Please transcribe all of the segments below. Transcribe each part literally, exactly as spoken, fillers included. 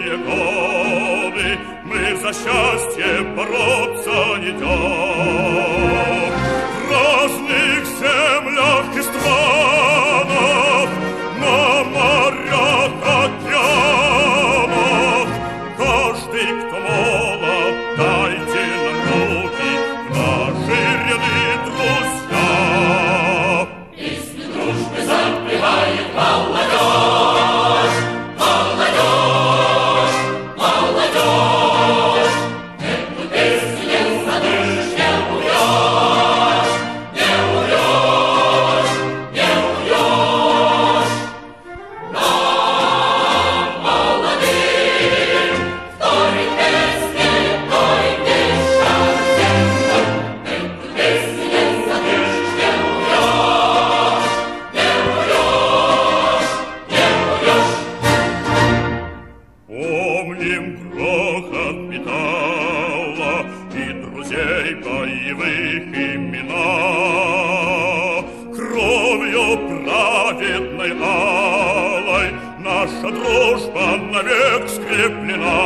долгие годы мы за счастье бороться идем. В разных землях и странах, на морях, океанах, каждый, кто молод, дайте нам руки в наши ряды, друзья. Песню дружбы запевает молодежь, молодежь, молодежь. Эту песню не задышишь, не умрешь, не умрешь, не умрешь. Нам, молодым, вторит песни, той несчастьем. Эту песню не задышишь, не умрешь, не умрешь, не умрешь. Помним грохот металла и друзей боевых имена. Кровью праведной алой наша дружба навек скреплена.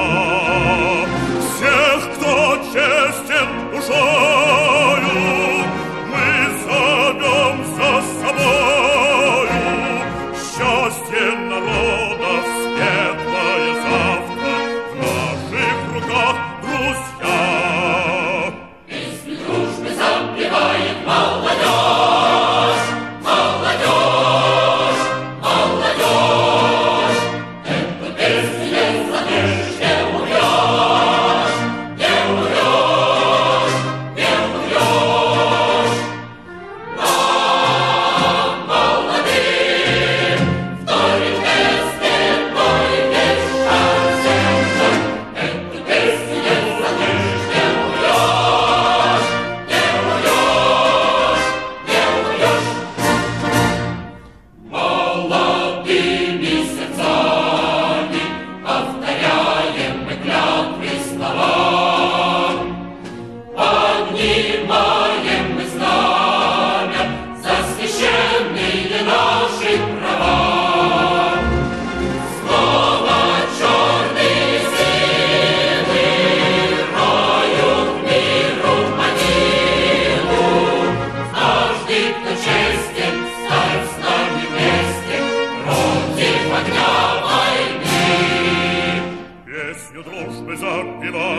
Всех, кто честен душою, мы зовем за собою. Счастье народов, светлое завтра в наших руках, друзья. Песню дружбы запевает молодежь, молодежь, молодежь. Эту песню не задышишь, не умрешь, не умрешь, не умрешь. Нам, молодым, вторит песни, той несчастьем. Эту песню не задышишь, не умрешь, не умрешь, не умрешь. Молодыми сердцами повторяем мы клятвы слова, поднимаем мы знамя за священные наши права. Снова черные силы роют миру могилу. Каждый, кто честен, стать с нами вместе против огня войны. Песню дружбы запевай.